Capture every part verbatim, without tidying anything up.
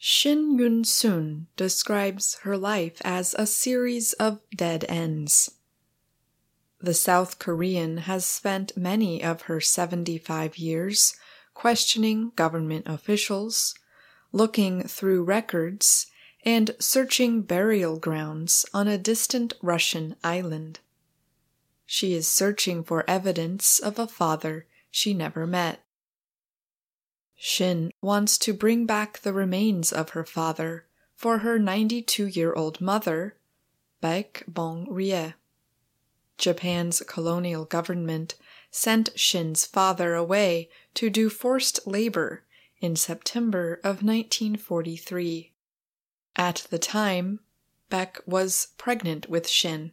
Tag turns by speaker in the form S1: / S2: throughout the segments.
S1: Shin Yun-sun describes her life as a series of dead ends. The South Korean has spent many of her seventy-five years questioning government officials, looking through records, and searching burial grounds on a distant Russian island. She is searching for evidence of a father she never met. Shin wants to bring back the remains of her father for her ninety-two-year-old mother, Baek Bong-rie. Japan's colonial government sent Shin's father away to do forced labor in September of nineteen forty-three. At the time, Baek was pregnant with Shin.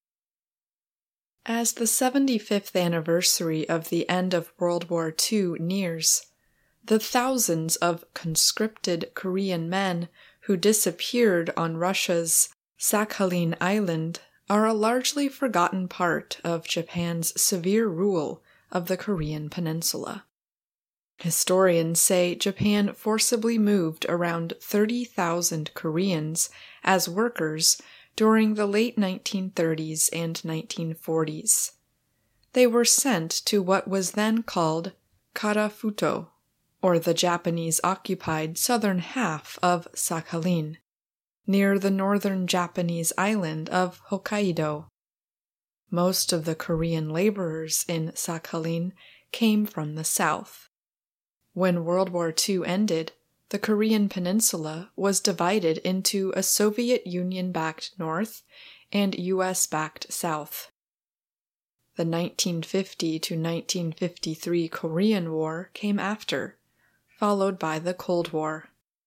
S1: As the seventy-fifth anniversary of the end of World War Two nears, the thousands of conscripted Korean men who disappeared on Russia's Sakhalin Island are a largely forgotten part of Japan's severe rule of the Korean peninsula. Historians say Japan forcibly moved around thirty thousand Koreans as workers during the late nineteen thirties and nineteen forties. They were sent to what was then called Karafuto, or the Japanese-occupied southern half of Sakhalin, near the northern Japanese island of Hokkaido. Most of the Korean laborers in Sakhalin came from the south. When World War Two ended, the Korean peninsula was divided into a Soviet Union-backed north and U S-backed south. The nineteen fifty to nineteen fifty-three Korean War came after, followed by the Cold War.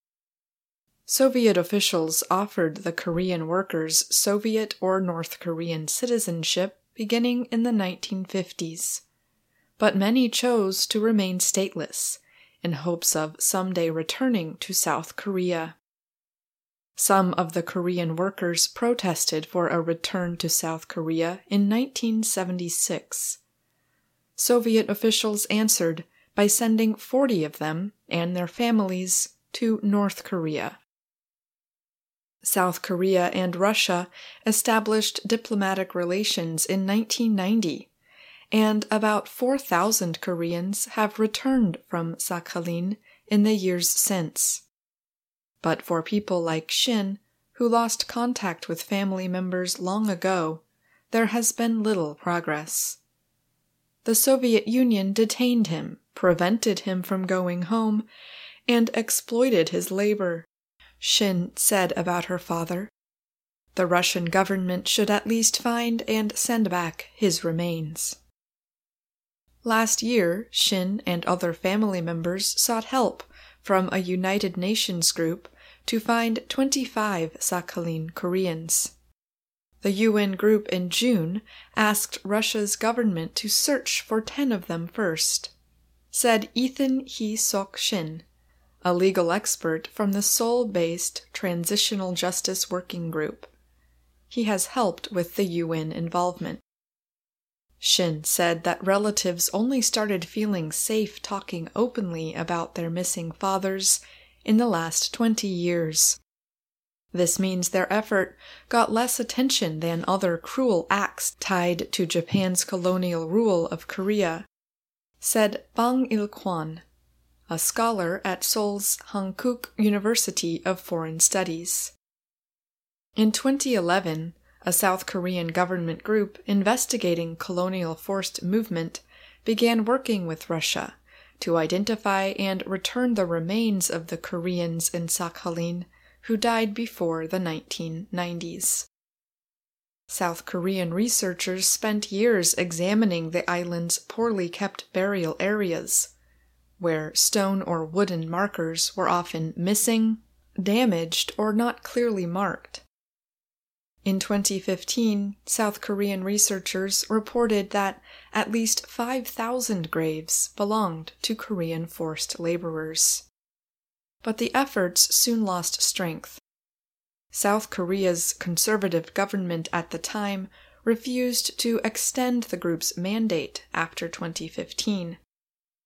S1: Soviet officials offered the Korean workers Soviet or North Korean citizenship beginning in the nineteen fifties, but many chose to remain stateless in hopes of someday returning to South Korea. Some of the Korean workers protested for a return to South Korea in nineteen seventy-six. Soviet officials answered by sending forty of them and their families to North Korea. South Korea and Russia established diplomatic relations in nineteen ninety, and about four thousand Koreans have returned from Sakhalin in the years since. But for people like Shin, who lost contact with family members long ago, there has been little progress. The Soviet Union detained him, prevented him from going home, and exploited his labor. Shin said about her father, "The Russian government should at least find and send back his remains." Last year, Shin and other family members sought help from a United Nations group to find twenty-five Sakhalin Koreans. The U N group in June asked Russia's government to search for ten of them first, said Ethan Hee-sok Shin, a legal expert from the Seoul-based Transitional Justice Working Group. He has helped with the U N involvement. Shin said that relatives only started feeling safe talking openly about their missing fathers in the last twenty years. This means their effort got less attention than other cruel acts tied to Japan's colonial rule of Korea, said Bang Il-kwon, a scholar at Seoul's Hankook University of Foreign Studies. In twenty eleven, a South Korean government group investigating colonial forced movement began working with Russia to identify and return the remains of the Koreans in Sakhalin who died before the nineteen nineties. South Korean researchers spent years examining the island's poorly kept burial areas, where stone or wooden markers were often missing, damaged, or not clearly marked. In twenty fifteen, South Korean researchers reported that at least five thousand graves belonged to Korean forced laborers. But the efforts soon lost strength. South Korea's conservative government at the time refused to extend the group's mandate after twenty fifteen.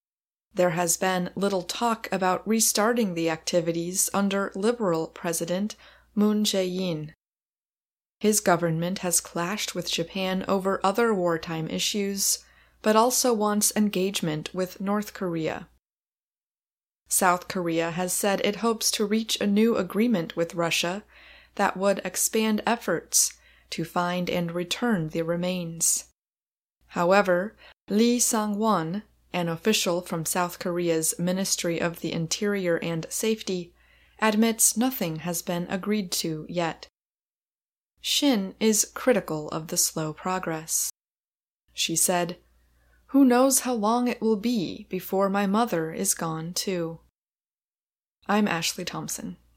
S1: There has been little talk about restarting the activities under Liberal President Moon Jae-in. His government has clashed with Japan over other wartime issues, but also wants engagement with North Korea. South Korea has said it hopes to reach a new agreement with Russia that would expand efforts to find and return the remains. However, Lee Sang-won, an official from South Korea's Ministry of the Interior and Safety, admits nothing has been agreed to yet. Shin is critical of the slow progress. She said, "Who knows how long it will be before my mother is gone too." I'm Ashley Thompson.